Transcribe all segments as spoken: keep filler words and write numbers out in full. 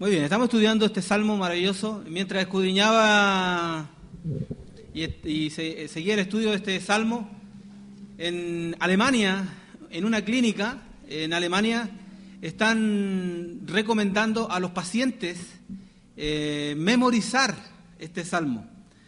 Muy bien, estamos estudiando este salmo maravilloso. Mientras escudriñaba y, y se, seguía el estudio de este salmo, en Alemania, en una clínica, en Alemania, están recomendando a los pacientes eh, memorizar este salmo.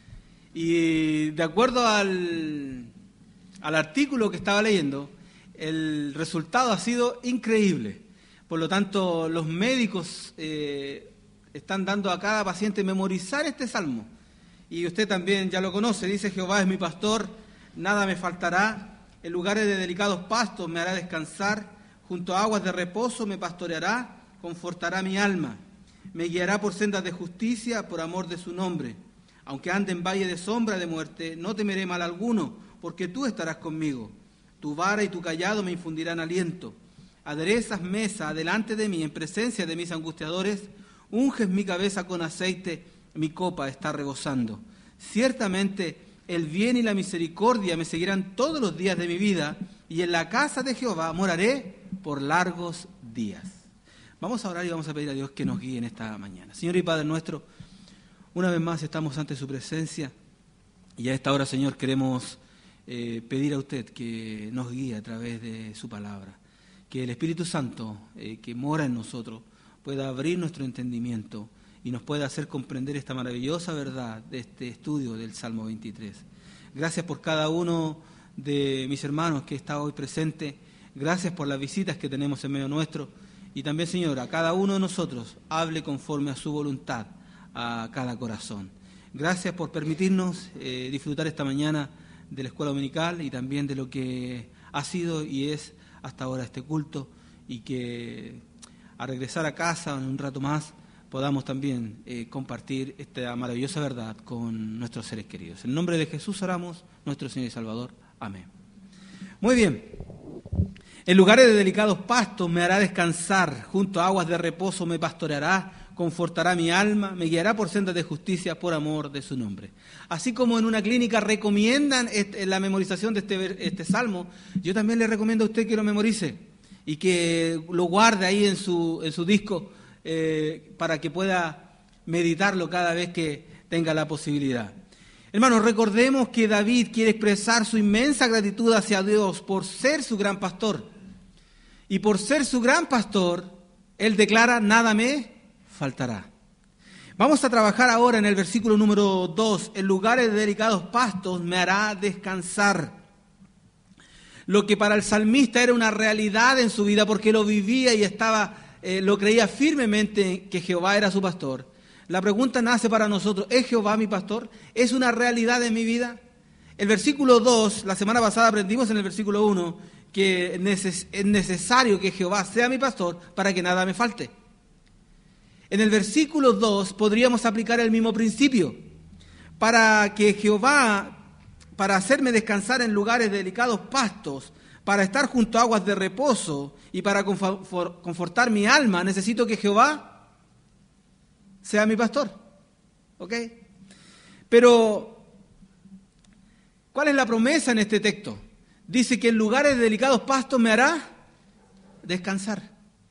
Y de acuerdo al, al artículo que estaba leyendo, el resultado ha sido increíble. Por lo tanto, los médicos eh, están dando a cada paciente memorizar este salmo. Y usted también ya lo conoce, dice: Jehová es mi pastor, nada me faltará, en lugares de delicados pastos me hará descansar, junto a aguas de reposo me pastoreará, confortará mi alma, me guiará por sendas de justicia, por amor de su nombre. Aunque ande en valle de sombra de muerte, no temeré mal alguno, porque tú estarás conmigo. Tu vara y tu cayado me infundirán aliento. Aderezas mesa delante de mí en presencia de mis angustiadores, unges mi cabeza con aceite, mi copa está rebosando. Ciertamente el bien y la misericordia me seguirán todos los días de mi vida, y en la casa de Jehová moraré por largos días. Vamos a orar y vamos a pedir a Dios que nos guíe en esta mañana. Señor y Padre nuestro, una vez más estamos ante su presencia, y a esta hora, Señor, queremos eh, pedir a usted que nos guíe a través de su palabra. Que el Espíritu Santo eh, que mora en nosotros pueda abrir nuestro entendimiento y nos pueda hacer comprender esta maravillosa verdad de este estudio del Salmo veintitrés. Gracias por cada uno de mis hermanos que está hoy presente. Gracias por las visitas que tenemos en medio nuestro. Y también, Señor, a cada uno de nosotros hable conforme a su voluntad a cada corazón. Gracias por permitirnos eh, disfrutar esta mañana de la escuela dominical y también de lo que ha sido y es hasta ahora este culto, y que a regresar a casa en un rato más podamos también eh, compartir esta maravillosa verdad con nuestros seres queridos. En nombre de Jesús oramos, nuestro Señor y Salvador. Amén. Muy bien. En lugares de delicados pastos me hará descansar, junto a aguas de reposo me pastoreará, confortará mi alma, me guiará por sendas de justicia por amor de su nombre. Así como en una clínica recomiendan este, la memorización de este, este salmo, yo también le recomiendo a usted que lo memorice y que lo guarde ahí en su, en su disco eh, para que pueda meditarlo cada vez que tenga la posibilidad. Hermanos, recordemos que David quiere expresar su inmensa gratitud hacia Dios por ser su gran pastor. Y por ser su gran pastor, él declara: nada me faltará. Vamos a trabajar ahora en el versículo número dos. En lugares de delicados pastos me hará descansar. Lo que para el salmista era una realidad en su vida porque lo vivía y estaba, eh, lo creía firmemente que Jehová era su pastor. La pregunta nace para nosotros: ¿es Jehová mi pastor? ¿Es una realidad en mi vida? El versículo dos, la semana pasada aprendimos en el versículo uno que es necesario que Jehová sea mi pastor para que nada me falte. En el versículo dos podríamos aplicar el mismo principio. Para que Jehová, para hacerme descansar en lugares de delicados pastos, para estar junto a aguas de reposo y para confortar mi alma, necesito que Jehová sea mi pastor. ¿Ok? Pero, ¿cuál es la promesa en este texto? Dice que en lugares de delicados pastos me hará descansar.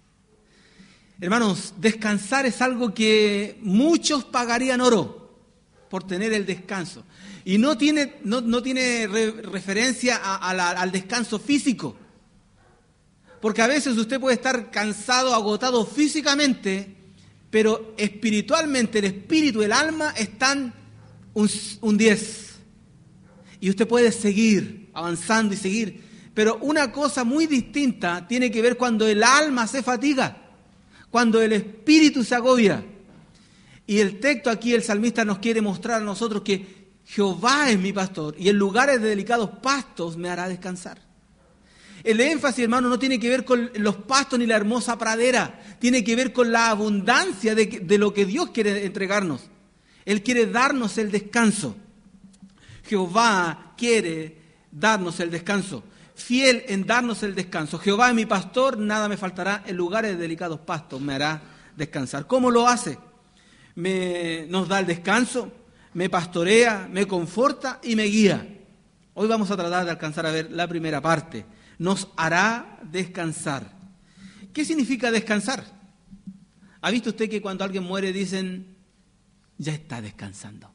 Hermanos, descansar es algo que muchos pagarían oro por tener el descanso. Y no tiene, no, no tiene re, referencia a, a la, al descanso físico. Porque a veces usted puede estar cansado, agotado físicamente, pero espiritualmente el espíritu y el alma están un, un diez. Y usted puede seguir avanzando y seguir. Pero una cosa muy distinta tiene que ver cuando el alma se fatiga, cuando el espíritu se agobia. Y el texto aquí, el salmista nos quiere mostrar a nosotros que Jehová es mi pastor y en lugares de delicados pastos me hará descansar. El énfasis, hermano, no tiene que ver con los pastos ni la hermosa pradera, tiene que ver con la abundancia de, de lo que Dios quiere entregarnos. Él quiere darnos el descanso. Jehová quiere darnos el descanso, fiel en darnos el descanso. Jehová es mi pastor, nada me faltará, en lugares de delicados pastos me hará descansar. ¿Cómo lo hace? Me, nos da el descanso, me pastorea, me conforta y me guía. Hoy vamos a tratar de alcanzar a ver la primera parte. Nos hará descansar. ¿Qué significa descansar? ¿Ha visto usted que cuando alguien muere dicen, ya está descansando?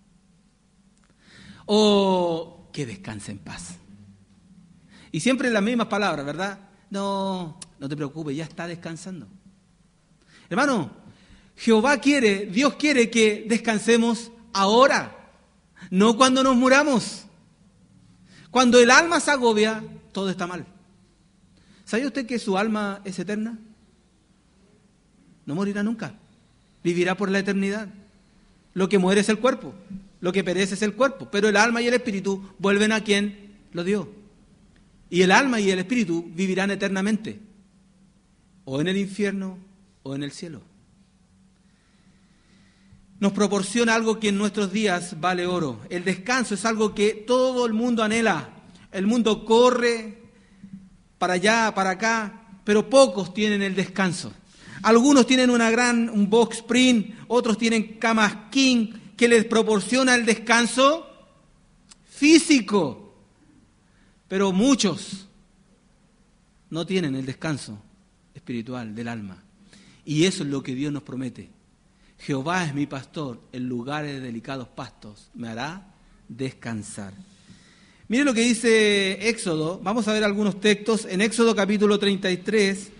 O que descanse en paz. Y siempre las mismas palabras, ¿verdad? No, no te preocupes, ya está descansando. Hermano, Jehová quiere, Dios quiere que descansemos ahora, no cuando nos muramos. Cuando el alma se agobia, todo está mal. ¿Sabe usted que su alma es eterna? No morirá nunca, vivirá por la eternidad. Lo que muere es el cuerpo, lo que perece es el cuerpo, pero el alma y el espíritu vuelven a quien lo dio. Y el alma y el espíritu vivirán eternamente, o en el infierno o en el cielo. Nos proporciona algo que en nuestros días vale oro. El descanso es algo que todo el mundo anhela. El mundo corre para allá, para acá, pero pocos tienen el descanso. Algunos tienen una gran, un box spring, otros tienen camas king, que les proporciona el descanso físico. Pero muchos no tienen el descanso espiritual del alma. Y eso es lo que Dios nos promete. Jehová es mi pastor, en lugares de delicados pastos me hará descansar. Mire lo que dice Éxodo, vamos a ver algunos textos. En Éxodo capítulo treinta y tres,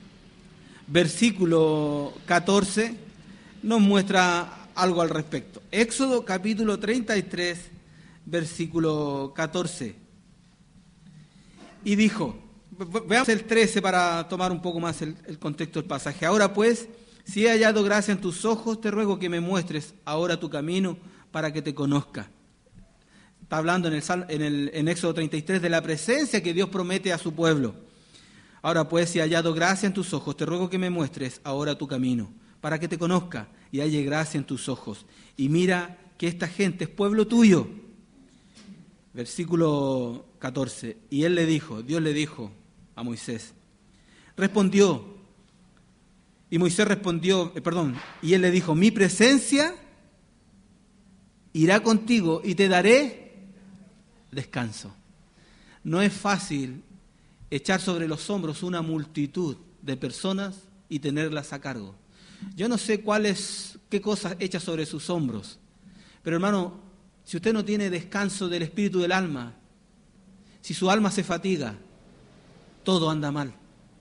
versículo catorce, nos muestra algo al respecto. Éxodo capítulo treinta y tres, versículo catorce. Y dijo, veamos el trece para tomar un poco más el, el contexto del pasaje. Ahora pues, si he hallado gracia en tus ojos, te ruego que me muestres ahora tu camino para que te conozca. Está hablando en, el, en, el, en Éxodo treinta y tres de la presencia que Dios promete a su pueblo. Ahora pues, si he hallado gracia en tus ojos, te ruego que me muestres ahora tu camino para que te conozca y halle gracia en tus ojos. Y mira que esta gente es pueblo tuyo. Versículo catorce. Y él le dijo, Dios le dijo a Moisés, respondió, y Moisés respondió, eh, perdón, y él le dijo, mi presencia irá contigo y te daré descanso. No es fácil echar sobre los hombros una multitud de personas y tenerlas a cargo. Yo no sé cuáles, qué cosas echa sobre sus hombros, pero hermano, si usted no tiene descanso del espíritu del alma, si su alma se fatiga, todo anda mal.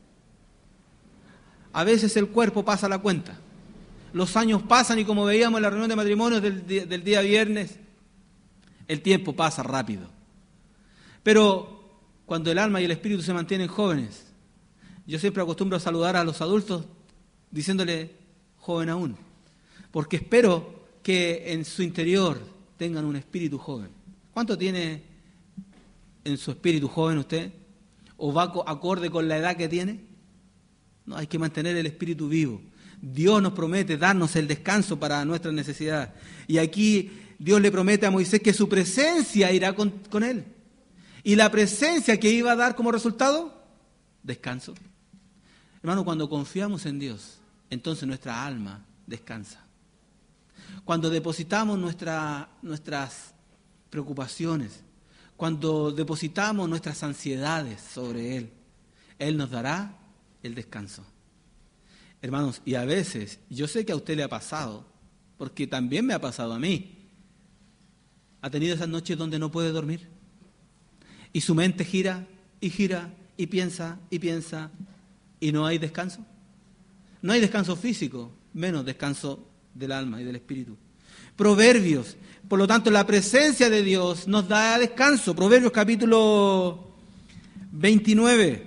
A veces el cuerpo pasa la cuenta. Los años pasan y como veíamos en la reunión de matrimonios del, del día viernes, el tiempo pasa rápido. Pero cuando el alma y el espíritu se mantienen jóvenes, yo siempre acostumbro a saludar a los adultos diciéndole joven aún, porque espero que en su interior tengan un espíritu joven. ¿Cuánto tiene en su espíritu joven usted? ¿O va acorde con la edad que tiene? No, hay que mantener el espíritu vivo. Dios nos promete darnos el descanso para nuestras necesidades. Y aquí Dios le promete a Moisés que su presencia irá con, con él. Y la presencia que iba a dar como resultado, descanso. Hermano, cuando confiamos en Dios, entonces nuestra alma descansa. Cuando depositamos nuestra, nuestras preocupaciones, cuando depositamos nuestras ansiedades sobre Él, Él nos dará el descanso. Hermanos, y a veces, yo sé que a usted le ha pasado, porque también me ha pasado a mí, ha tenido esas noches donde no puede dormir, y su mente gira y gira y piensa y piensa, y no hay descanso. No hay descanso físico, menos descanso del alma y del espíritu. Proverbios, por lo tanto, la presencia de Dios nos da descanso. Proverbios capítulo veintinueve.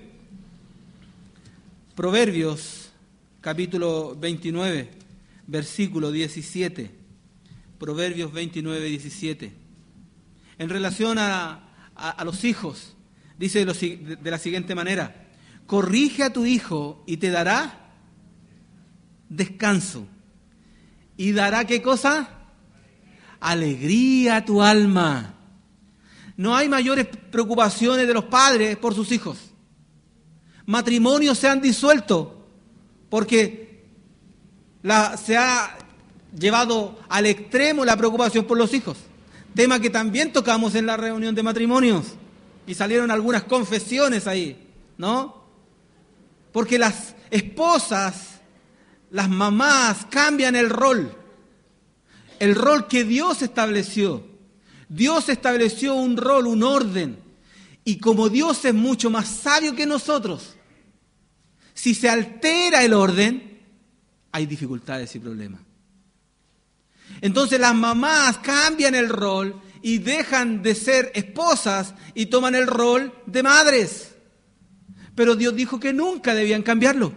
Proverbios capítulo veintinueve, versículo diecisiete. Proverbios veintinueve, diecisiete. En relación a, a, a los hijos, dice de, de, de la siguiente manera: corrige a tu hijo y te dará descanso. ¿Y dará qué cosa? Alegría a tu alma. No hay mayores preocupaciones de los padres por sus hijos. Matrimonios se han disuelto porque la, se ha llevado al extremo la preocupación por los hijos. Tema que también tocamos en la reunión de matrimonios. Y salieron algunas confesiones ahí, ¿no? Porque las esposas las mamás cambian el rol, el rol que Dios estableció. Dios estableció un rol, un orden, y como Dios es mucho más sabio que nosotros, si se altera el orden, hay dificultades y problemas. Entonces las mamás cambian el rol y dejan de ser esposas y toman el rol de madres. Pero Dios dijo que nunca debían cambiarlo.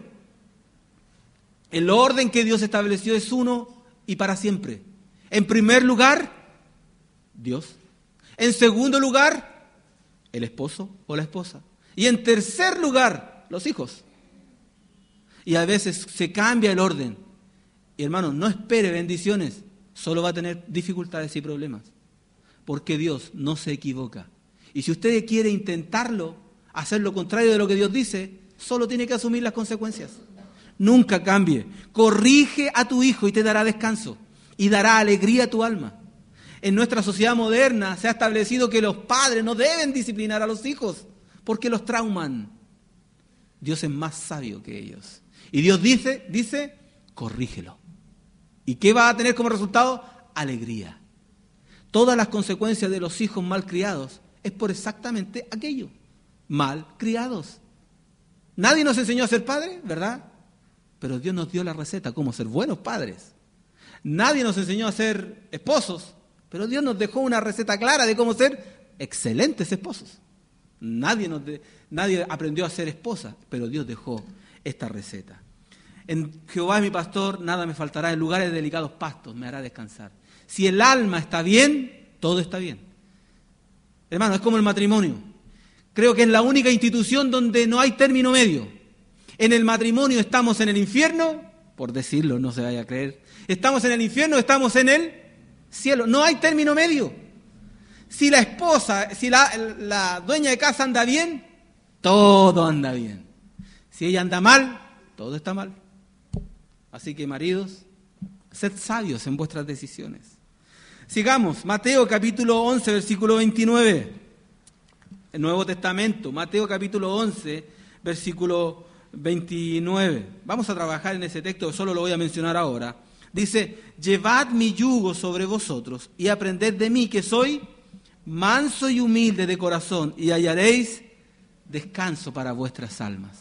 El orden que Dios estableció es uno y para siempre. En primer lugar, Dios. En segundo lugar, el esposo o la esposa. Y en tercer lugar, los hijos. Y a veces se cambia el orden. Y hermano, no espere bendiciones. Solo va a tener dificultades y problemas. Porque Dios no se equivoca. Y si usted quiere intentarlo, hacer lo contrario de lo que Dios dice, solo tiene que asumir las consecuencias. Nunca cambie. Corrige a tu hijo y te dará descanso. Y dará alegría a tu alma. En nuestra sociedad moderna se ha establecido que los padres no deben disciplinar a los hijos porque los trauman. Dios es más sabio que ellos. Y Dios dice, dice, corrígelo. ¿Y qué va a tener como resultado? Alegría. Todas las consecuencias de los hijos mal criados es por exactamente aquello. Mal criados. Nadie nos enseñó a ser padres, ¿verdad? Pero Dios nos dio la receta, cómo ser buenos padres. Nadie nos enseñó a ser esposos, pero Dios nos dejó una receta clara de cómo ser excelentes esposos. Nadie, nos de, nadie aprendió a ser esposa, pero Dios dejó esta receta. En Jehová es mi pastor, nada me faltará, en lugares de delicados pastos me hará descansar. Si el alma está bien, todo está bien. Hermano, es como el matrimonio. Creo que es la única institución donde no hay término medio. En el matrimonio estamos en el infierno, por decirlo, no se vaya a creer. Estamos en el infierno, estamos en el cielo. No hay término medio. Si la esposa, si la, la dueña de casa anda bien, todo anda bien. Si ella anda mal, todo está mal. Así que, maridos, sed sabios en vuestras decisiones. Sigamos, Mateo capítulo once, versículo veintinueve. El Nuevo Testamento, Mateo capítulo once, versículo veintinueve. Vamos a trabajar en ese texto, solo lo voy a mencionar ahora. Dice, llevad mi yugo sobre vosotros y aprended de mí, que soy manso y humilde de corazón, y hallaréis descanso para vuestras almas.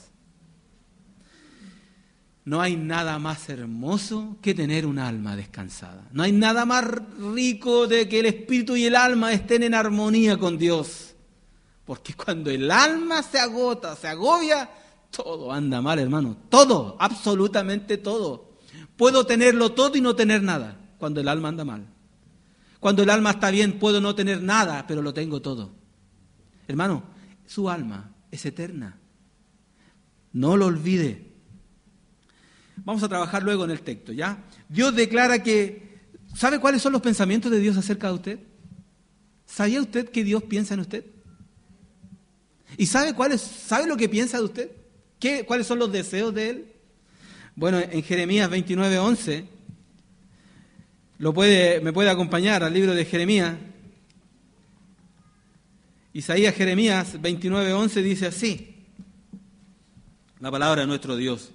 No hay nada más hermoso que tener un alma descansada. No hay nada más rico de que el espíritu y el alma estén en armonía con Dios. Porque cuando el alma se agota, se agobia, todo anda mal, hermano. Todo, absolutamente todo. Puedo tenerlo todo y no tener nada cuando el alma anda mal. Cuando el alma está bien, puedo no tener nada, pero lo tengo todo. Hermano, su alma es eterna. No lo olvide. Vamos a trabajar luego en el texto, ¿ya? Dios declara que... ¿Sabe cuáles son los pensamientos de Dios acerca de usted? ¿Sabía usted que Dios piensa en usted? ¿Y sabe, cuál es, sabe lo que piensa de usted? ¿Qué, ¿Cuáles son los deseos de Él? Bueno, en Jeremías veintinueve, once, lo puede, me puede acompañar al libro de Jeremías. Isaías, Jeremías veintinueve, once dice así, la palabra de nuestro Dios.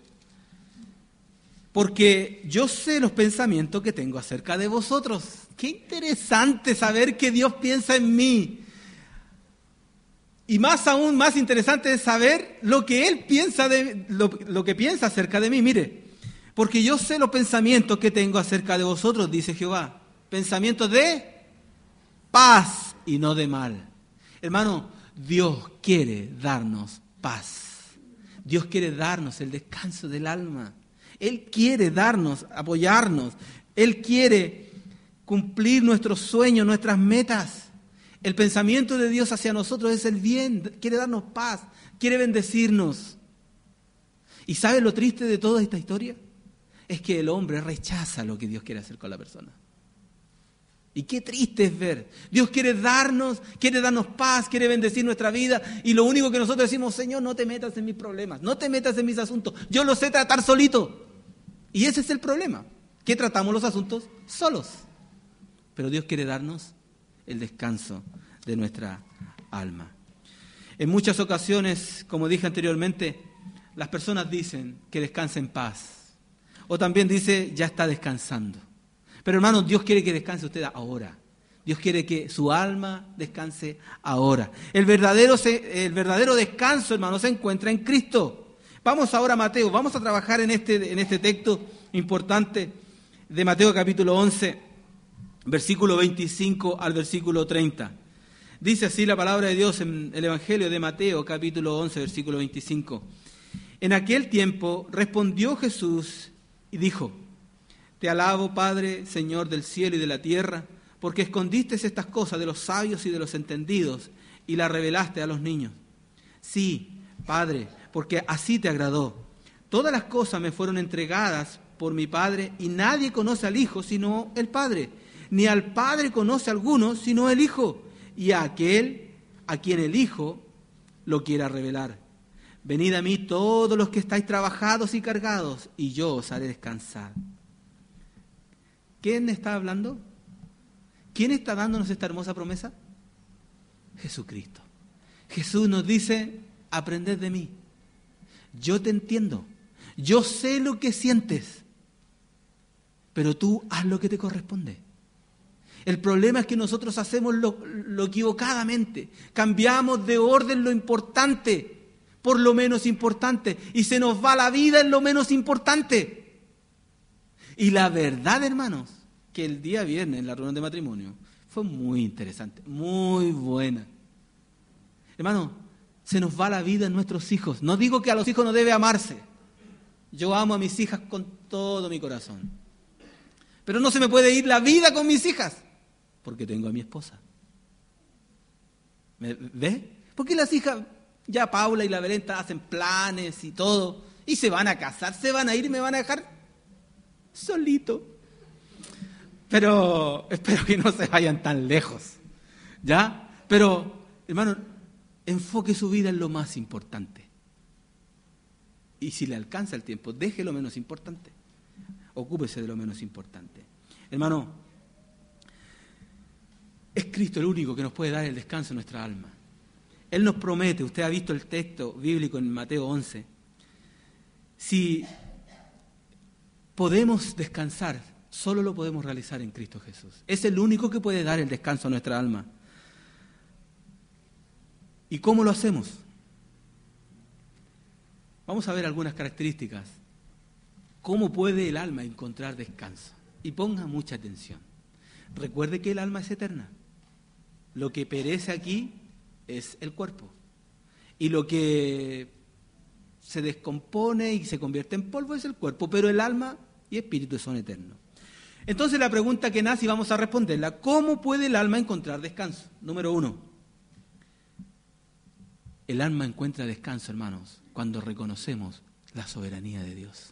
Porque yo sé los pensamientos que tengo acerca de vosotros. Qué interesante saber que Dios piensa en mí. Y más aún, más interesante es saber lo que Él piensa, de, lo, lo que piensa acerca de mí. Mire, porque yo sé los pensamientos que tengo acerca de vosotros, dice Jehová. Pensamientos de paz y no de mal. Hermano, Dios quiere darnos paz. Dios quiere darnos el descanso del alma. Él quiere darnos, apoyarnos. Él quiere cumplir nuestros sueños, nuestras metas. El pensamiento de Dios hacia nosotros es el bien. Quiere darnos paz. Quiere bendecirnos. ¿Y sabe lo triste de toda esta historia? Es que el hombre rechaza lo que Dios quiere hacer con la persona. Y qué triste es ver. Dios quiere darnos, quiere darnos paz, quiere bendecir nuestra vida. Y lo único que nosotros decimos, Señor, no te metas en mis problemas, no te metas en mis asuntos. Yo lo sé tratar solito. Y ese es el problema, que tratamos los asuntos solos. Pero Dios quiere darnos el descanso de nuestra alma. En muchas ocasiones, como dije anteriormente, las personas dicen que descansa en paz. O también dice, ya está descansando. Pero hermanos, Dios quiere que descanse usted ahora. Dios quiere que su alma descanse ahora. El verdadero, el verdadero descanso, hermanos, se encuentra en Cristo. Vamos ahora a Mateo, vamos a trabajar en este, en este texto importante de Mateo capítulo once, versículo veinticinco al versículo treinta. Dice así la palabra de Dios en el Evangelio de Mateo capítulo once, versículo veinticinco. En aquel tiempo respondió Jesús y dijo, te alabo, Padre, Señor del cielo y de la tierra, porque escondiste estas cosas de los sabios y de los entendidos y las revelaste a los niños. Sí, Padre, porque así te agradó. Todas las cosas me fueron entregadas por mi Padre y nadie conoce al Hijo sino el Padre, ni al Padre conoce a alguno sino el Hijo y a aquel a quien el Hijo lo quiera revelar. Venid a mí todos los que estáis trabajados y cargados y yo os haré descansar. ¿Quién está hablando? ¿Quién está dándonos esta hermosa promesa? Jesucristo. Jesús nos dice, aprended de mí. Yo te entiendo. Yo sé lo que sientes. Pero tú haz lo que te corresponde. El problema es que nosotros hacemos lo, lo equivocadamente. Cambiamos de orden lo importante por lo menos importante. Y se nos va la vida en lo menos importante. Y la verdad, hermanos, que el día viernes en la reunión de matrimonio fue muy interesante, muy buena. Hermano, se nos va la vida en nuestros hijos. No digo que a los hijos no debe amarse. Yo amo a mis hijas con todo mi corazón. Pero no se me puede ir la vida con mis hijas, porque tengo a mi esposa. ¿Me ve? Porque las hijas, ya Paula y la Belenta hacen planes y todo, y se van a casar, se van a ir y me van a dejar solito. Pero espero que no se vayan tan lejos, ¿ya? Pero, hermano, enfoque su vida en lo más importante. Y si le alcanza el tiempo, deje lo menos importante. Ocúpese de lo menos importante. Hermano, es Cristo el único que nos puede dar el descanso en nuestra alma. Él nos promete, usted ha visto el texto bíblico en Mateo once, si podemos descansar, solo lo podemos realizar en Cristo Jesús. Es el único que puede dar el descanso a nuestra alma. ¿Y cómo lo hacemos? Vamos a ver algunas características. ¿Cómo puede el alma encontrar descanso? Y ponga mucha atención. Recuerde que el alma es eterna. Lo que perece aquí es el cuerpo. Y lo que se descompone y se convierte en polvo es el cuerpo, pero el alma y espíritu son eternos. Entonces la pregunta que nace y vamos a responderla, ¿cómo puede el alma encontrar descanso? Número uno, el alma encuentra descanso, hermanos, cuando reconocemos la soberanía de Dios.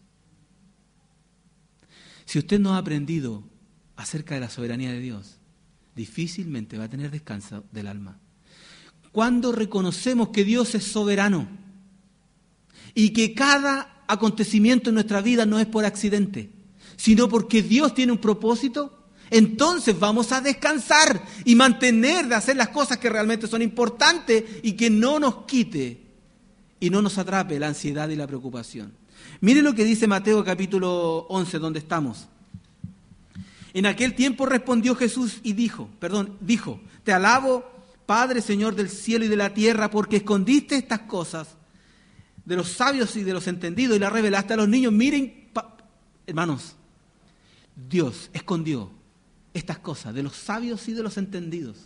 Si usted no ha aprendido acerca de la soberanía de Dios, difícilmente va a tener descanso del alma. Cuando reconocemos que Dios es soberano y que cada acontecimiento en nuestra vida no es por accidente, sino porque Dios tiene un propósito, entonces vamos a descansar y mantener de hacer las cosas que realmente son importantes y que no nos quite y no nos atrape la ansiedad y la preocupación. Mire lo que dice Mateo capítulo once, donde estamos. En aquel tiempo respondió Jesús y dijo, perdón, dijo, te alabo, Padre, Señor del cielo y de la tierra, porque escondiste estas cosas de los sabios y de los entendidos y las revelaste a los niños. Miren, pa- hermanos, Dios escondió estas cosas de los sabios y de los entendidos.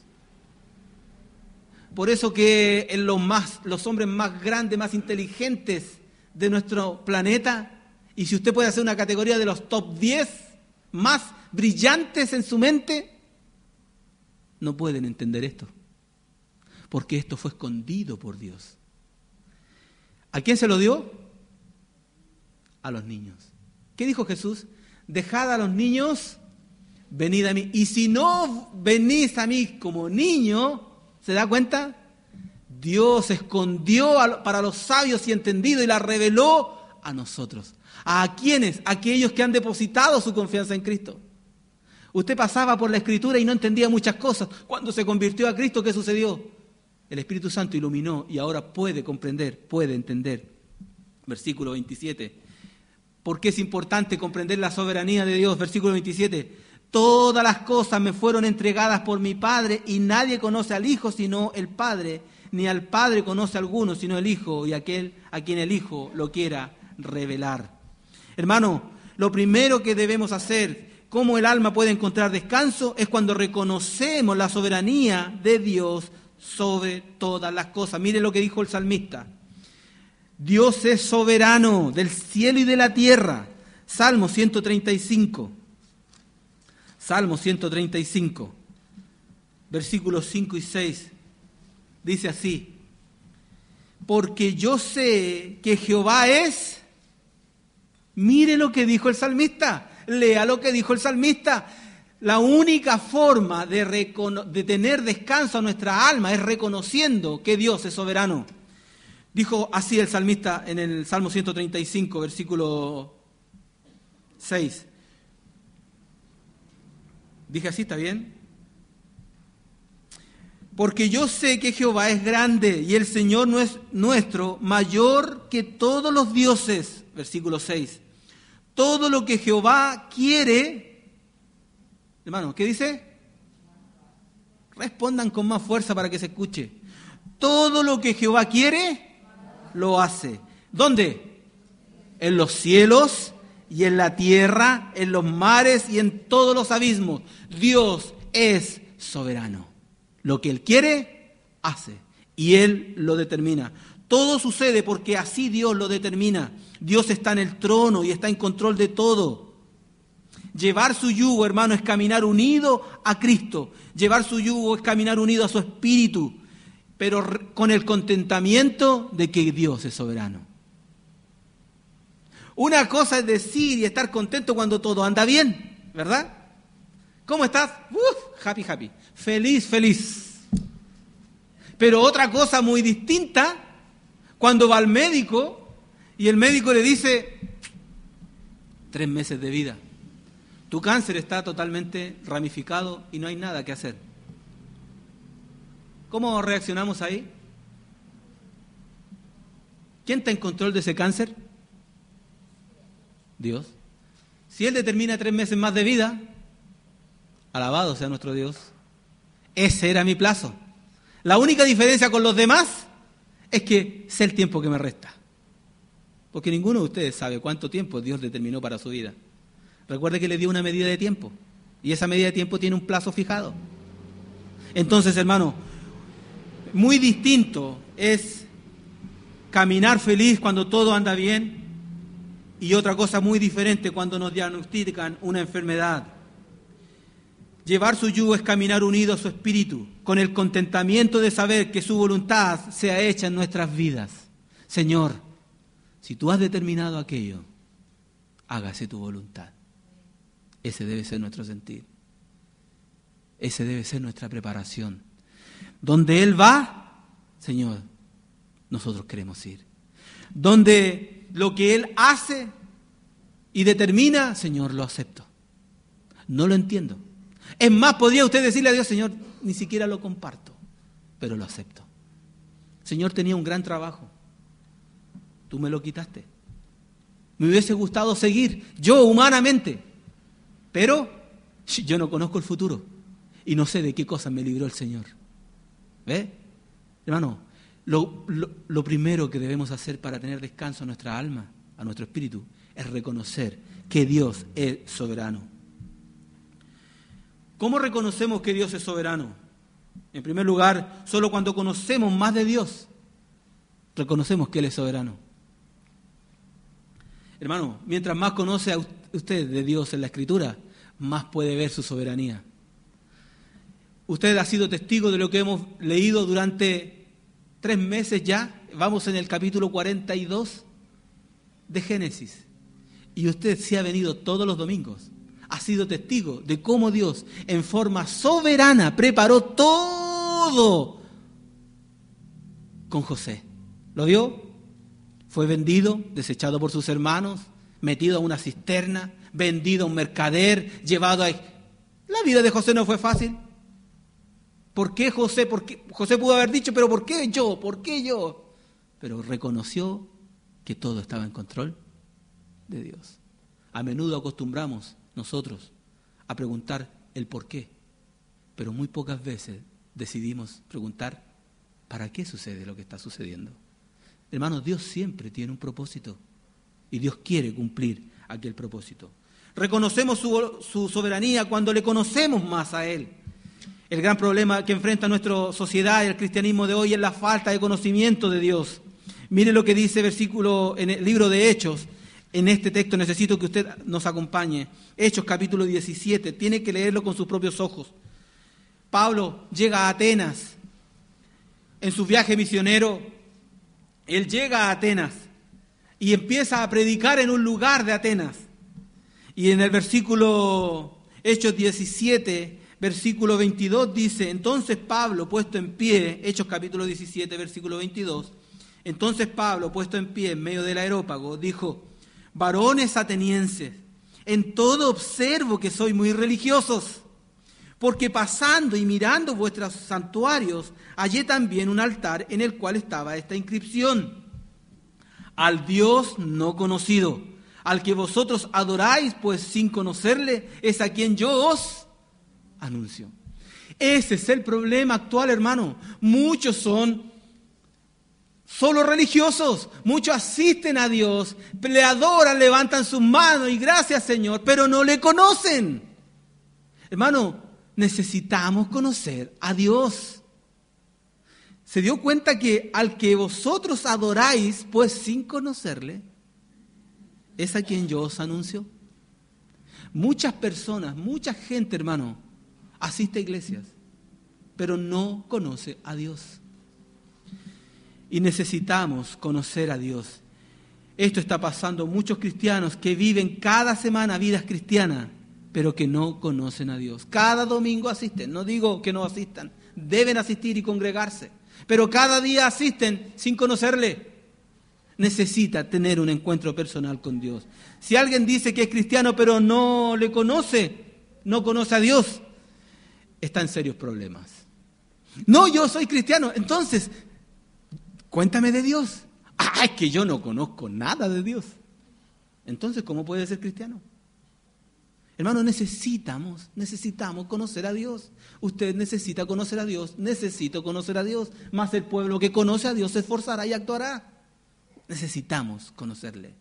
Por eso que en los, más, los hombres más grandes, más inteligentes de nuestro planeta, y si usted puede hacer una categoría de los top diez más brillantes en su mente, no pueden entender esto, porque esto fue escondido por Dios. ¿A quién se lo dio? A los niños. ¿Qué dijo Jesús? Dejad a los niños, venid a mí. Y si no venís a mí como niño, ¿se da cuenta? Dios escondió a, para los sabios y entendidos y la reveló a nosotros. ¿A quiénes? A aquellos que han depositado su confianza en Cristo. Usted pasaba por la Escritura y no entendía muchas cosas. Cuando se convirtió a Cristo, ¿qué sucedió? El Espíritu Santo iluminó y ahora puede comprender, puede entender. Versículo veintisiete. ¿Por qué es importante comprender la soberanía de Dios? Versículo veintisiete. Todas las cosas me fueron entregadas por mi Padre y nadie conoce al Hijo sino el Padre, ni al Padre conoce a alguno sino el Hijo y aquel a quien el Hijo lo quiera revelar. Hermano, lo primero que debemos hacer, cómo el alma puede encontrar descanso, es cuando reconocemos la soberanía de Dios sobre todas las cosas. Mire lo que dijo el salmista. Dios es soberano del cielo y de la tierra. Salmo ciento treinta y cinco. Salmo ciento treinta y cinco, versículos cinco y seis. Dice así: porque yo sé que Jehová es... Mire lo que dijo el salmista. Lea lo que dijo el salmista. La única forma de, recono- de tener descanso a nuestra alma es reconociendo que Dios es soberano. Dijo así el salmista en el Salmo ciento treinta y cinco, versículo seis. Dije así, ¿está bien? Porque yo sé que Jehová es grande y el Señor no es nuestro mayor que todos los dioses. Versículo seis. Todo lo que Jehová quiere, hermano, ¿qué dice? Respondan con más fuerza para que se escuche. Todo lo que Jehová quiere, lo hace. ¿Dónde? En los cielos y en la tierra, en los mares y en todos los abismos. Dios es soberano. Lo que Él quiere, hace. Y Él lo determina. Todo sucede porque así Dios lo determina. Dios está en el trono y está en control de todo. Llevar su yugo, hermano, es caminar unido a Cristo. Llevar su yugo es caminar unido a su Espíritu, pero con el contentamiento de que Dios es soberano. Una cosa es decir y estar contento cuando todo anda bien, ¿verdad? ¿Cómo estás? Uf, happy, happy. Feliz, feliz. Pero otra cosa muy distinta, cuando va al médico y el médico le dice, tres meses de vida. Tu cáncer está totalmente ramificado y no hay nada que hacer. ¿Cómo reaccionamos ahí? ¿Quién está en control de ese cáncer? Dios. Si Él determina tres meses más de vida, alabado sea nuestro Dios. Ese era mi plazo. La única diferencia con los demás es que sé el tiempo que me resta. Porque ninguno de ustedes sabe cuánto tiempo Dios determinó para su vida. Recuerde que le dio una medida de tiempo. Y esa medida de tiempo tiene un plazo fijado. Entonces, hermano, muy distinto es caminar feliz cuando todo anda bien. Y otra cosa muy diferente cuando nos diagnostican una enfermedad. Llevar su yugo es caminar unido a su espíritu, con el contentamiento de saber que su voluntad sea hecha en nuestras vidas. Señor, si tú has determinado aquello, hágase tu voluntad. Ese debe ser nuestro sentir. Ese debe ser nuestra preparación. Donde Él va, Señor, nosotros queremos ir. Donde lo que Él hace y determina, Señor, lo acepto. No lo entiendo. Es más, podría usted decirle a Dios, Señor, ni siquiera lo comparto, pero lo acepto. Señor, tenía un gran trabajo. Tú me lo quitaste. Me hubiese gustado seguir, yo humanamente, pero yo no conozco el futuro y no sé de qué cosas me libró el Señor. ¿Ve? Hermano, lo, lo, lo primero que debemos hacer para tener descanso a nuestra alma, a nuestro espíritu, es reconocer que Dios es soberano. ¿Cómo reconocemos que Dios es soberano? En primer lugar, solo cuando conocemos más de Dios, reconocemos que Él es soberano. Hermano, mientras más conoce a usted de Dios en la Escritura, más puede ver su soberanía. Usted ha sido testigo de lo que hemos leído durante tres meses ya. Vamos en el capítulo cuarenta y dos de Génesis. Y usted se ha venido todos los domingos. Ha sido testigo de cómo Dios, en forma soberana, preparó todo con José. ¿Lo vio? Fue vendido, desechado por sus hermanos, metido a una cisterna, vendido a un mercader, llevado a... La vida de José no fue fácil. ¿Por qué José? ¿Por qué? José pudo haber dicho, pero ¿por qué yo? ¿Por qué yo? Pero reconoció que todo estaba en control de Dios. A menudo acostumbramos nosotros a preguntar el por qué, pero muy pocas veces decidimos preguntar ¿para qué sucede lo que está sucediendo? Hermanos, Dios siempre tiene un propósito y Dios quiere cumplir aquel propósito. Reconocemos su, su soberanía cuando le conocemos más a Él. El gran problema que enfrenta nuestra sociedad y el cristianismo de hoy es la falta de conocimiento de Dios. Mire lo que dice versículo en el libro de Hechos. En este texto necesito que usted nos acompañe. Hechos capítulo diecisiete, tiene que leerlo con sus propios ojos. Pablo llega a Atenas. En su viaje misionero, él llega a Atenas y empieza a predicar en un lugar de Atenas. Y en el versículo, Hechos diecisiete, versículo veintidós dice, entonces Pablo puesto en pie, Hechos capítulo diecisiete, versículo veintidós, entonces Pablo puesto en pie en medio del areópago, dijo, varones atenienses, en todo observo que sois muy religiosos, porque pasando y mirando vuestros santuarios, hallé también un altar en el cual estaba esta inscripción, al Dios no conocido, al que vosotros adoráis, pues sin conocerle, es a quien yo os anuncio. Ese es el problema actual, hermano. Muchos son solo religiosos, muchos asisten a Dios, le adoran, levantan sus manos y gracias, Señor, pero no le conocen. Hermano, necesitamos conocer a Dios. ¿Se dio cuenta que al que vosotros adoráis, pues sin conocerle, es a quien yo os anuncio? Muchas personas, mucha gente, hermano, asiste a iglesias, pero no conoce a Dios. Y necesitamos conocer a Dios. Esto está pasando. Muchos cristianos que viven cada semana vidas cristianas, pero que no conocen a Dios. Cada domingo asisten, no digo que no asistan, deben asistir y congregarse, pero cada día asisten sin conocerle. Necesita tener un encuentro personal con Dios. Si alguien dice que es cristiano pero no le conoce, no conoce a Dios, está en serios problemas. No, yo soy cristiano, entonces, cuéntame de Dios. Ah, es que yo no conozco nada de Dios. Entonces, ¿cómo puede ser cristiano? Hermano, necesitamos, necesitamos conocer a Dios. Usted necesita conocer a Dios, necesito conocer a Dios. Más el pueblo que conoce a Dios se esforzará y actuará. Necesitamos conocerle.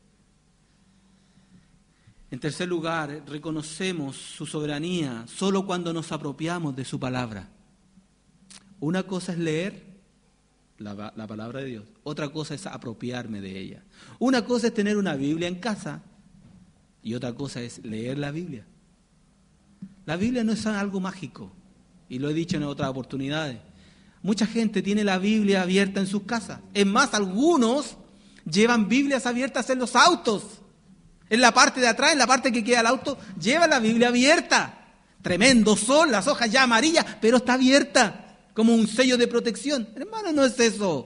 En tercer lugar, reconocemos su soberanía solo cuando nos apropiamos de su palabra. Una cosa es leer la, la palabra de Dios, otra cosa es apropiarme de ella. Una cosa es tener una Biblia en casa y otra cosa es leer la Biblia. La Biblia no es algo mágico, y lo he dicho en otras oportunidades. Mucha gente tiene la Biblia abierta en sus casas. Es más, algunos llevan Biblias abiertas en los autos. En la parte de atrás, en la parte que queda el auto, lleva la Biblia abierta. Tremendo sol, las hojas ya amarillas, pero está abierta, como un sello de protección. Hermano, no es eso.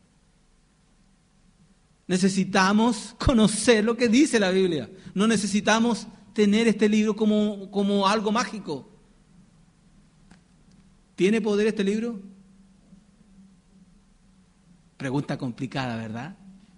Necesitamos conocer lo que dice la Biblia. No necesitamos tener este libro como, como algo mágico. ¿Tiene poder este libro? Pregunta complicada, ¿verdad?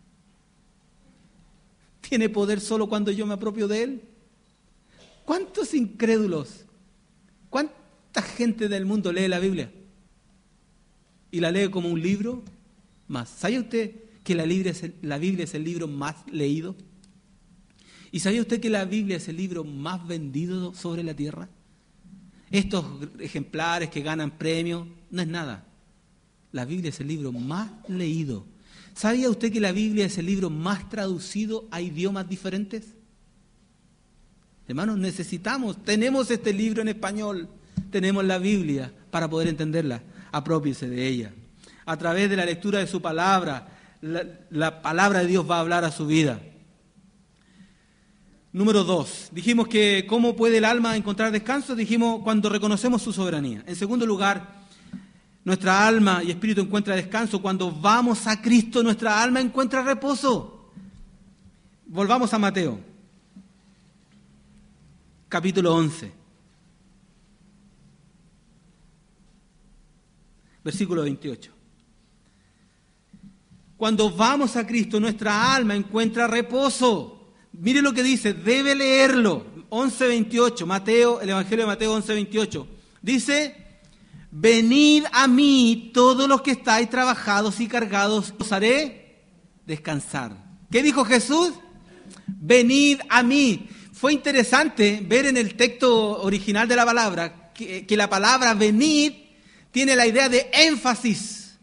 ¿Tiene poder solo cuando yo me apropio de él? ¿Cuántos incrédulos, cuánta gente del mundo lee la Biblia? ¿Y la lee como un libro más? ¿Sabe usted que la Biblia es el, la Biblia es el libro más leído? ¿Y sabe usted que la Biblia es el libro más vendido sobre la tierra? Estos ejemplares que ganan premios, no es nada. La Biblia es el libro más leído. ¿Sabía usted que la Biblia es el libro más traducido a idiomas diferentes? Hermanos, necesitamos, tenemos este libro en español, tenemos la Biblia para poder entenderla. Aprópiese de ella. A través de la lectura de su palabra, la, la palabra de Dios va a hablar a su vida. Número dos, dijimos que ¿cómo puede el alma encontrar descanso? Dijimos cuando reconocemos su soberanía. En segundo lugar, nuestra alma y espíritu encuentra descanso cuando vamos a Cristo, nuestra alma encuentra reposo. Volvamos a Mateo, capítulo once, versículo veintiocho. Cuando vamos a Cristo, nuestra alma encuentra reposo. Mire lo que dice, debe leerlo. once veintiocho, Mateo, el Evangelio de Mateo once veintiocho. Dice, venid a mí todos los que estáis trabajados y cargados, os haré descansar. ¿Qué dijo Jesús? Venid a mí. Fue interesante ver en el texto original de la palabra que, que la palabra venid tiene la idea de énfasis.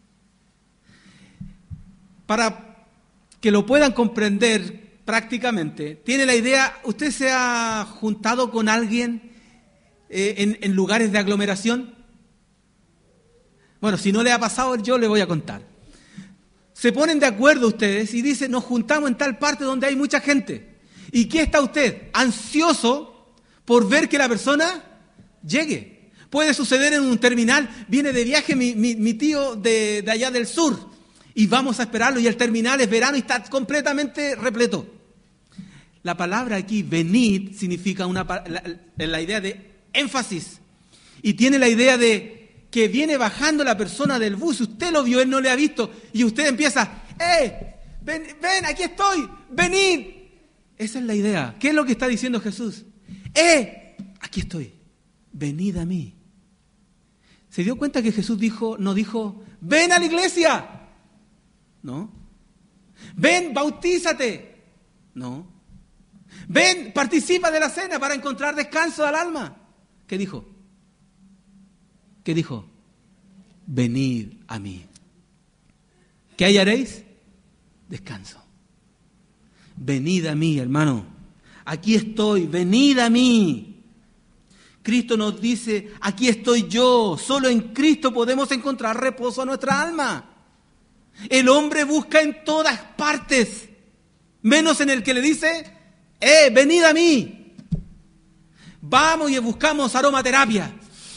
Para que lo puedan comprender prácticamente, tiene la idea, ¿usted se ha juntado con alguien eh, en, en lugares de aglomeración? Bueno, si no le ha pasado, yo le voy a contar. Se ponen de acuerdo ustedes y dicen, nos juntamos en tal parte donde hay mucha gente. ¿Y qué está usted? Ansioso por ver que la persona llegue. Puede suceder en un terminal, viene de viaje mi, mi, mi tío de, de allá del sur y vamos a esperarlo y el terminal es verano y está completamente repleto. La palabra aquí, venid, significa una, la, la idea de énfasis y tiene la idea de que viene bajando la persona del bus, usted lo vio, él no le ha visto y usted empieza, ¡eh! Ven, ven, aquí estoy, venid. Esa es la idea. ¿Qué es lo que está diciendo Jesús? ¡Eh! Aquí estoy. Venid a mí. ¿Se dio cuenta que Jesús dijo, no dijo, ven a la iglesia? No. Ven, bautízate. No. Ven, participa de la cena para encontrar descanso al alma. ¿Qué dijo? ¿Qué dijo? Venid a mí. ¿Qué hallaréis? Descanso. Venid a mí, hermano. Aquí estoy, venid a mí. Cristo nos dice, aquí estoy yo. Solo en Cristo podemos encontrar reposo a nuestra alma. El hombre busca en todas partes, menos en el que le dice, eh, venid a mí. Vamos y buscamos aromaterapia.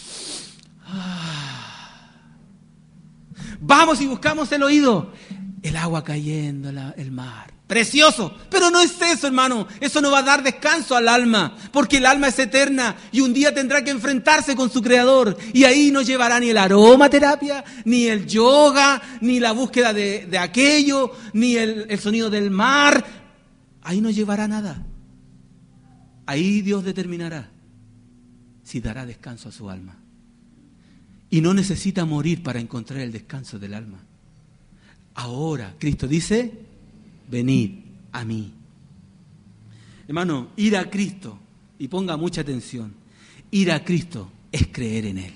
Vamos y buscamos el oído. El agua cayendo, la, el mar. Precioso, pero no es eso, hermano. Eso no va a dar descanso al alma, porque el alma es eterna y un día tendrá que enfrentarse con su Creador. Y ahí no llevará ni el aromaterapia, ni el yoga, ni la búsqueda de, de aquello, ni el, el sonido del mar. Ahí no llevará nada. Ahí Dios determinará si dará descanso a su alma. Y no necesita morir para encontrar el descanso del alma. Ahora, Cristo dice, venid a mí. Hermano, ir a Cristo, y ponga mucha atención, ir a Cristo es creer en Él.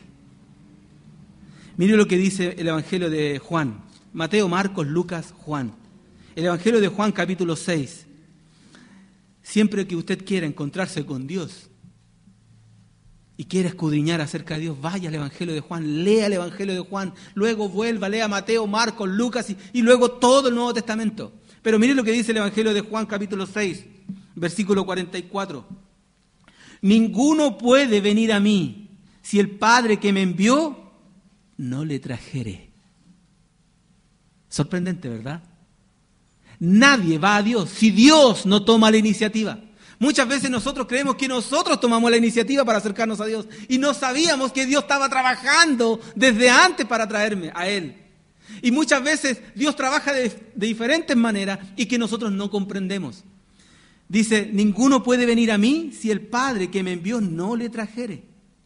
Mire lo que dice el Evangelio de Juan, Mateo, Marcos, Lucas, Juan. El Evangelio de Juan, capítulo seis. Siempre que usted quiera encontrarse con Dios y quiera escudriñar acerca de Dios, vaya al Evangelio de Juan, lea el Evangelio de Juan, luego vuelva, lea Mateo, Marcos, Lucas y, y luego todo el Nuevo Testamento. Pero mire lo que dice el Evangelio de Juan, capítulo seis, versículo cuarenta y cuatro. Ninguno puede venir a mí si el Padre que me envió no le trajere. Sorprendente, ¿verdad? Nadie va a Dios si Dios no toma la iniciativa. Muchas veces nosotros creemos que nosotros tomamos la iniciativa para acercarnos a Dios y no sabíamos que Dios estaba trabajando desde antes para traerme a Él. Y muchas veces Dios trabaja de, de diferentes maneras y que nosotros no comprendemos. Dice, ninguno puede venir a mí si el Padre que me envió no le trajere.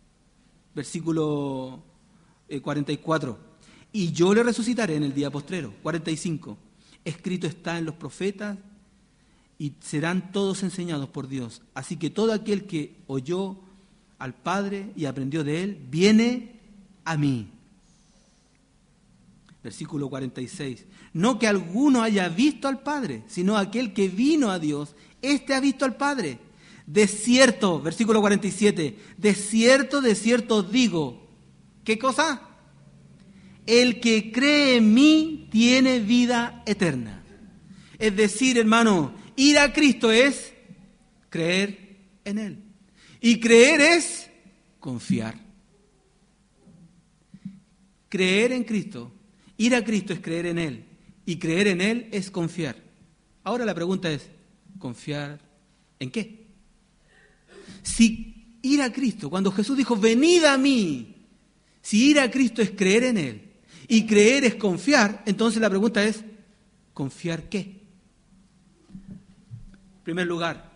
Versículo eh, cuarenta y cuatro. Y yo le resucitaré en el día postrero. cuarenta y cinco. Escrito está en los profetas y serán todos enseñados por Dios. Así que todo aquel que oyó al Padre y aprendió de Él, viene a mí. Versículo cuarenta y seis. No que alguno haya visto al Padre, sino aquel que vino a Dios, éste ha visto al Padre. De cierto, versículo cuarenta y siete, de cierto, de cierto os digo, ¿qué cosa? El que cree en mí tiene vida eterna. Es decir, hermano, ir a Cristo es creer en Él. Y creer es confiar. Creer en Cristo, ir a Cristo es creer en Él. Y creer en Él es confiar. Ahora la pregunta es, ¿confiar en qué? Si ir a Cristo, cuando Jesús dijo, venid a mí, si ir a Cristo es creer en Él y creer es confiar, entonces la pregunta es, ¿confiar qué? primer lugar,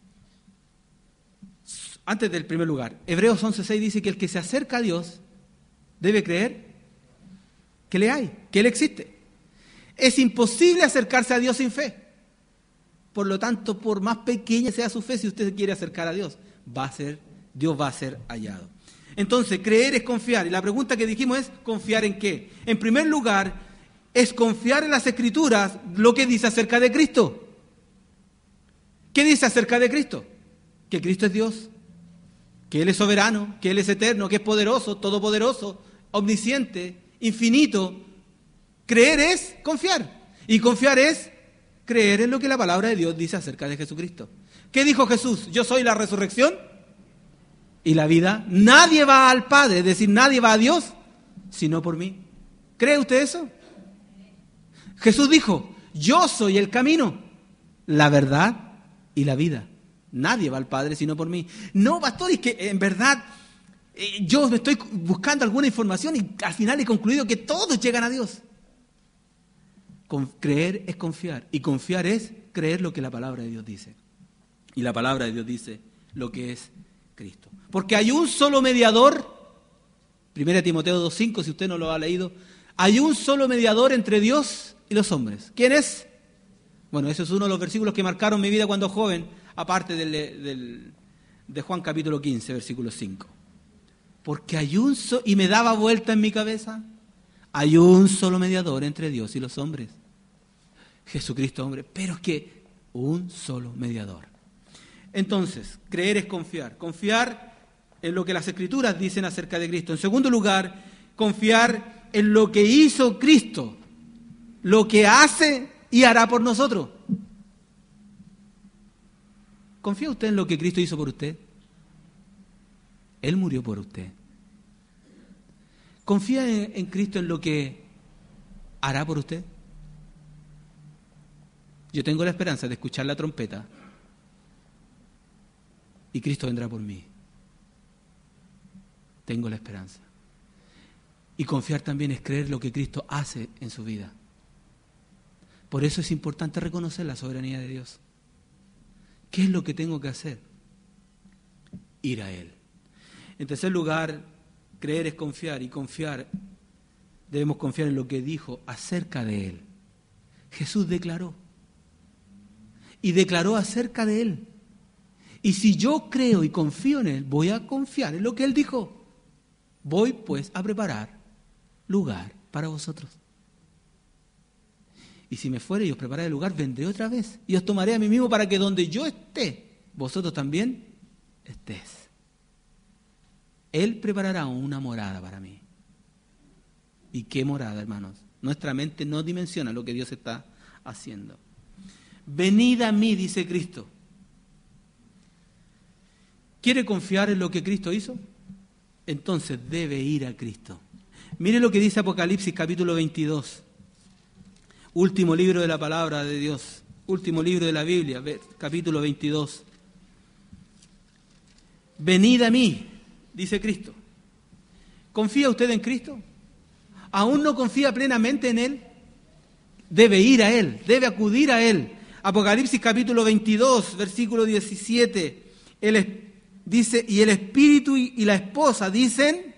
antes del primer lugar, Hebreos once seis dice que el que se acerca a Dios debe creer que le hay, que Él existe. Es imposible acercarse a Dios sin fe. Por lo tanto, por más pequeña sea su fe, si usted quiere acercar a Dios, va a ser, Dios va a ser hallado. Entonces, creer es confiar. Y la pregunta que dijimos es, ¿confiar en qué? En primer lugar, es confiar en las Escrituras lo que dice acerca de Cristo. ¿Qué dice acerca de Cristo? Que Cristo es Dios, que Él es soberano, que Él es eterno, que es poderoso, todopoderoso, omnisciente, infinito. Creer es confiar. Y confiar es creer en lo que la palabra de Dios dice acerca de Jesucristo. ¿Qué dijo Jesús? Yo soy la resurrección y la vida. Nadie va al Padre, es decir, nadie va a Dios, sino por mí. ¿Cree usted eso? Jesús dijo, yo soy el camino, la verdad y la vida. Nadie va al Padre sino por mí. No, pastor, es que en verdad eh, yo me estoy buscando alguna información y al final he concluido que todos llegan a Dios. Con, creer es confiar y confiar es creer lo que la palabra de Dios dice. Y la palabra de Dios dice lo que es Cristo. Porque hay un solo mediador, primera Timoteo dos cinco, si usted no lo ha leído, hay un solo mediador entre Dios y los hombres. ¿Quién es? Bueno, ese es uno de los versículos que marcaron mi vida cuando joven, aparte del, del, de Juan capítulo quince, versículo cinco. Porque hay un solo, y me daba vuelta en mi cabeza, hay un solo mediador entre Dios y los hombres. Jesucristo hombre, pero es que un solo mediador. Entonces, creer es confiar. Confiar en lo que las Escrituras dicen acerca de Cristo. En segundo lugar, confiar en lo que hizo Cristo, lo que hace y hará por nosotros. ¿Confía usted en lo que Cristo hizo por usted? Él murió por usted. ¿Confía en, en Cristo en lo que hará por usted? Yo tengo la esperanza de escuchar la trompeta y Cristo vendrá por mí. Tengo la esperanza. Y confiar también es creer lo que Cristo hace en su vida. Por eso es importante reconocer la soberanía de Dios. ¿Qué es lo que tengo que hacer? Ir a Él. En tercer lugar, creer es confiar, y confiar, debemos confiar en lo que dijo acerca de Él. Jesús declaró, y declaró acerca de Él. Y si yo creo y confío en Él, voy a confiar en lo que Él dijo. Voy pues a preparar lugar para vosotros. Y si me fuere y os prepararé el lugar, vendré otra vez y os tomaré a mí mismo para que donde yo esté, vosotros también estés. Él preparará una morada para mí. ¿Y qué morada, hermanos? Nuestra mente no dimensiona lo que Dios está haciendo. Venid a mí, dice Cristo. ¿Quiere confiar en lo que Cristo hizo? Entonces debe ir a Cristo. Mire lo que dice Apocalipsis capítulo veintidós. Último libro de la palabra de Dios. Último libro de la Biblia, capítulo veintidós. Venid a mí, dice Cristo. ¿Confía usted en Cristo? ¿Aún no confía plenamente en Él? Debe ir a Él, debe acudir a Él. Apocalipsis capítulo veintidós, versículo diecisiete. Él dice, y el Espíritu y la esposa dicen,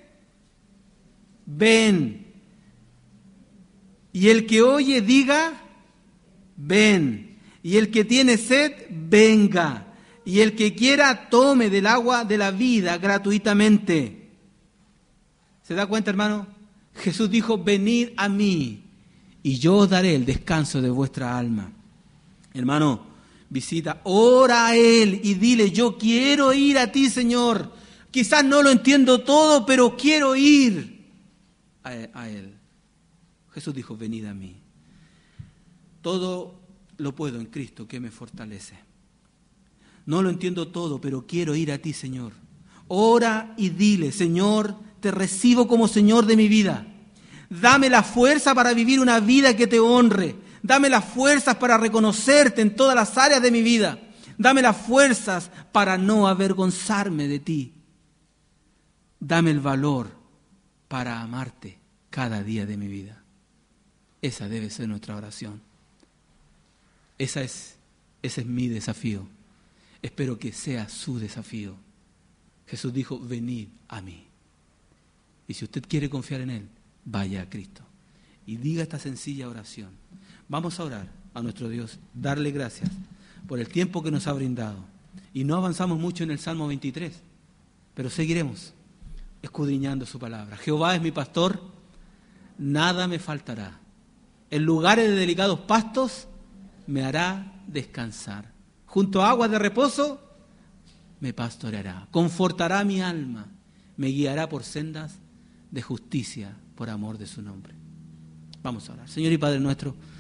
ven. Y el que oye diga, ven. Y el que tiene sed, venga. Y el que quiera, tome del agua de la vida gratuitamente. ¿Se da cuenta, hermano? Jesús dijo, venid a mí y yo os daré el descanso de vuestra alma. Hermano, visita, ora a Él y dile, yo quiero ir a ti, Señor. Quizás no lo entiendo todo, pero quiero ir a, a Él. Jesús dijo, venid a mí. Todo lo puedo en Cristo que me fortalece. No lo entiendo todo, pero quiero ir a ti, Señor. Ora y dile, Señor, te recibo como Señor de mi vida. Dame la fuerza para vivir una vida que te honre. Dame las fuerzas para reconocerte en todas las áreas de mi vida. Dame las fuerzas para no avergonzarme de ti. Dame el valor para amarte cada día de mi vida. Esa debe ser nuestra oración. Esa es Ese es mi desafío. Espero que sea su desafío. Jesús dijo, venid a mí. Y si usted quiere confiar en Él, vaya a Cristo. Y diga esta sencilla oración. Vamos a orar a nuestro Dios, darle gracias por el tiempo que nos ha brindado. Y no avanzamos mucho en el Salmo veintitrés, pero seguiremos escudriñando su palabra. Jehová es mi pastor, nada me faltará. En lugares de delicados pastos me hará descansar. Junto a aguas de reposo me pastoreará. Confortará mi alma. Me guiará por sendas de justicia por amor de su nombre. Vamos a orar. Señor y Padre nuestro,